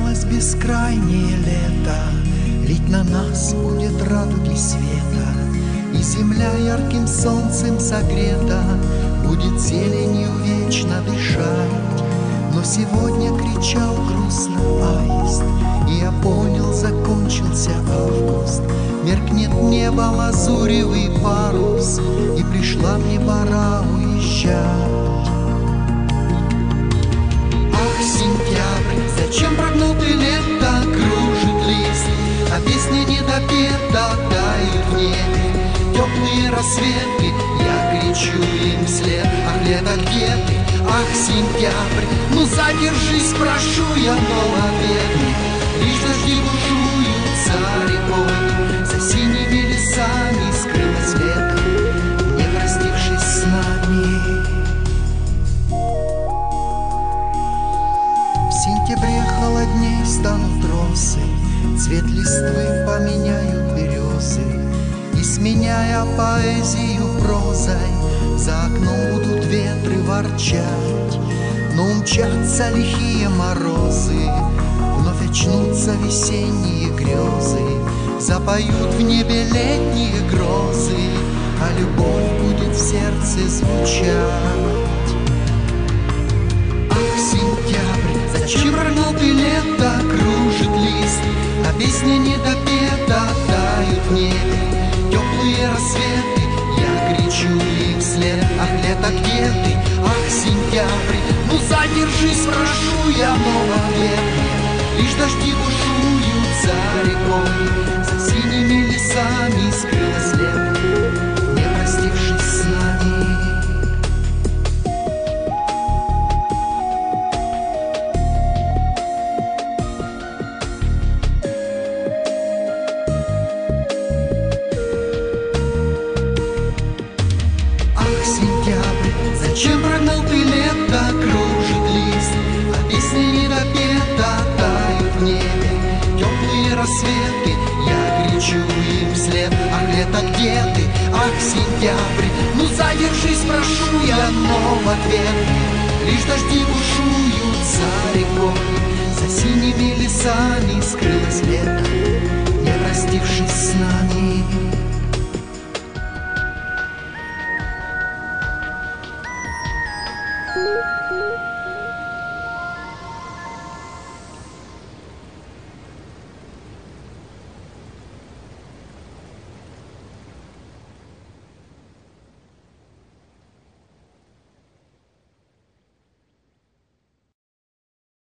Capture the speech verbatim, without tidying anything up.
Начиналось бескрайнее лето, лить на нас будет радуги света, и земля ярким солнцем согрета будет зеленью вечно дышать. Но сегодня кричал грустно аист, и я понял, закончился август. Меркнет небо лазуревый парус, и пришла мне пора уезжать. Ах, сентябрь, зачем прогнал ты лето? Кружит лист, а песня не допета, тают в небе теплые рассветы. Я кричу им вслед: ах, лето, где ты? Ах, сентябрь, ну задержись, прошу я, но ответ нет. Лишь дожди бушуют за рекой, за синими лесами скрылось лето, не простившись с нами. В сентябре холодней станут росы, цвет листвы поменяют березы, и, сменяя поэзию прозой, за окном будут ветры ворчать. Но умчатся лихие морозы, вновь очнутся весенние грезы, запоют в небе летние грозы, а любовь будет в сердце звучать. Ах, сентябрь, зачем прогнал ты лето? Кружит лист, а песня не допета, тают в небе теплые рассветы. Я кричу им вслед: ах, лето, где ты? Ах, сентябрь, ну задержись, прошу я, но ответ нет. Лишь дожди бушуют за рекой, за синими лесами скрылось лето, не простившись с нами. Зачем прогнал ты лето? Кружит лист, а песня не допета, тают в небе теплые рассветы. Я кричу им вслед: ах, лето, где ты? Ах, сентябрь, ну задержись, прошу я, но в ответ лишь дожди бушуют за рекой, за синими лесами скрылось